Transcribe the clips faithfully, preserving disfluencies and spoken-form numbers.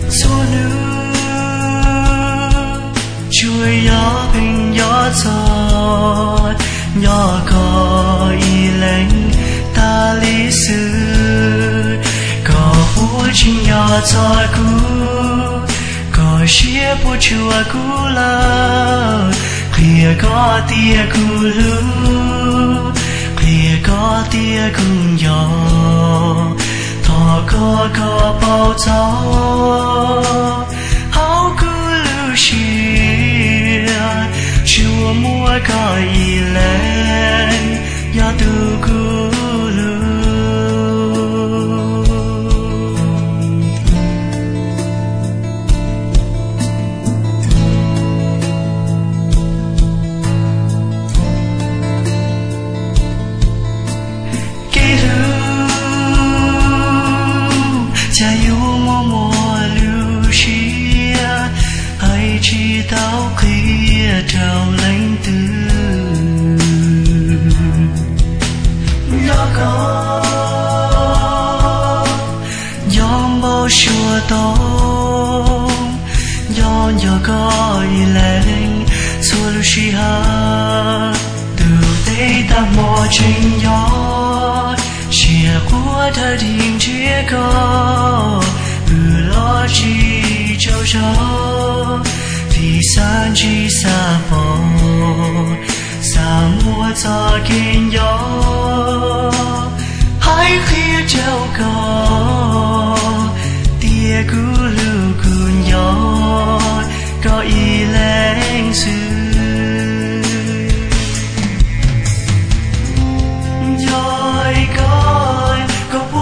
xua nữ chui gió bình gió gió gió có y lệnh ta lý sư có vũ trình gió gió cũ có xia bố chùa cũ lơ kia có tia cũ lũ kia có tia cùng gió thọ có có bao gió háo cứ lưu xia chùa mua có y lên gió từ cũ lũ chỉ tao kia trào lãnh tư gió có gió bao xua tông gió gió có y lệnh xua lưu xì hà từ đây ta mò trên gió chia của thời điểm chia có ừ lo chi châu châu thì san chi sa bỏ sa mua cho kinh gió hãy khi treo có tia cứ lưu cùn gió có y lệnh sư giỏi coi có phù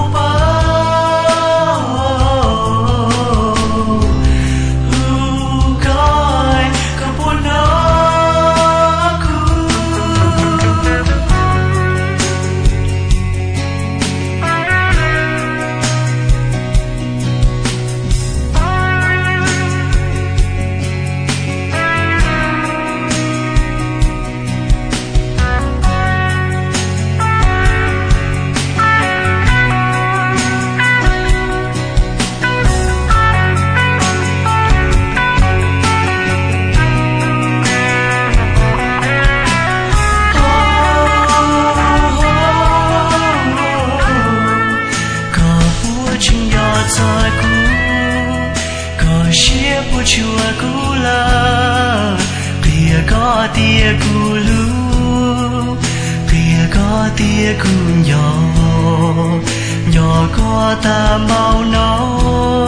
chùa cũ lơ kia có tia cũ lũ kia có tia cũ nhỏ nhỏ có ta mau nó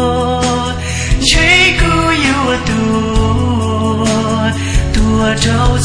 chỉ cứ yêu tua tua trâu